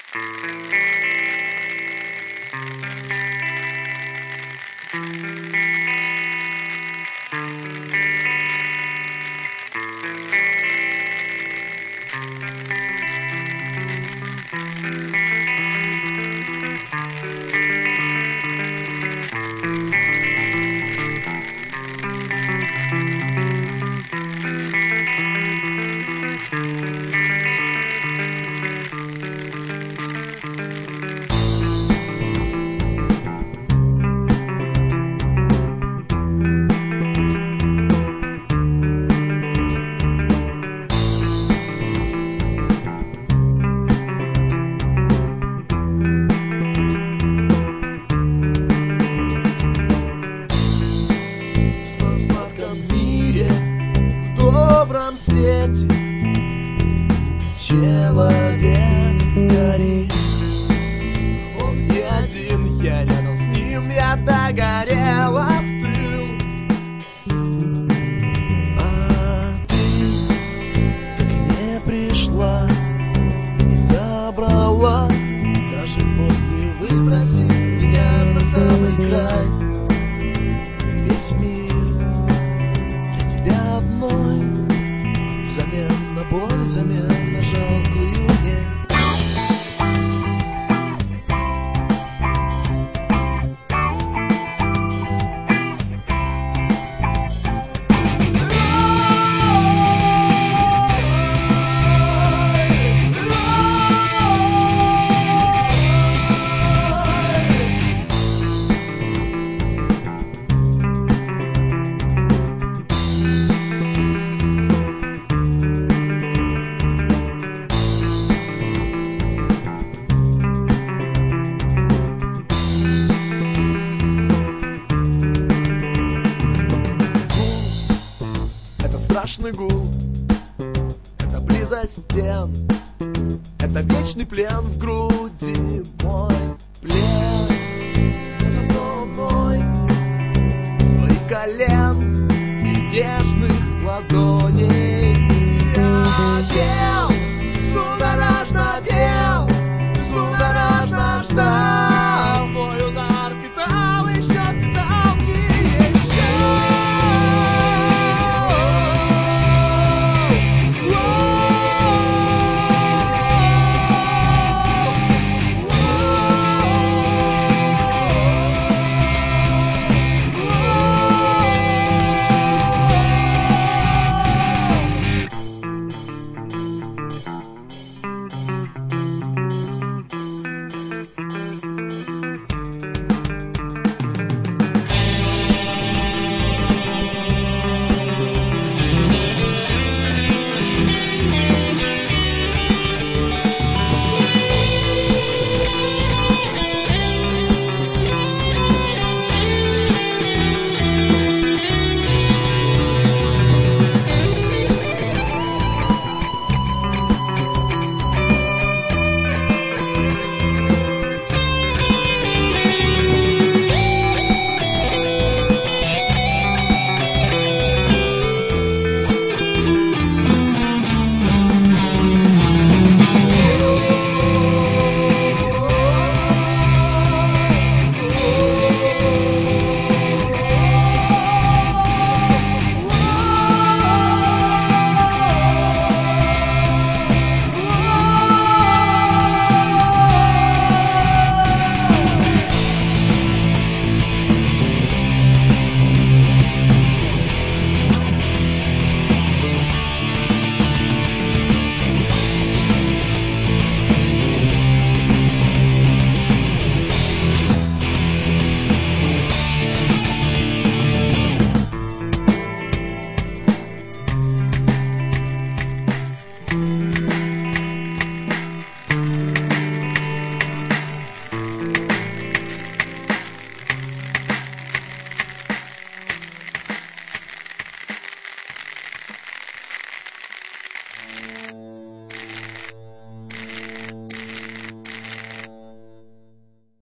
Человек горит, он не один, я рядом с ним, я догорел, остыл. А ты так и не пришла, и не забрала, даже после выбросив меня на самый край. Весь мир для тебя одной, взамен на боль, взамен на жалкую мне. Страшный гул, это близость стен, это вечный плен в груди, мой плен. Но зато он мой, с твоих колен и нежных ладоней.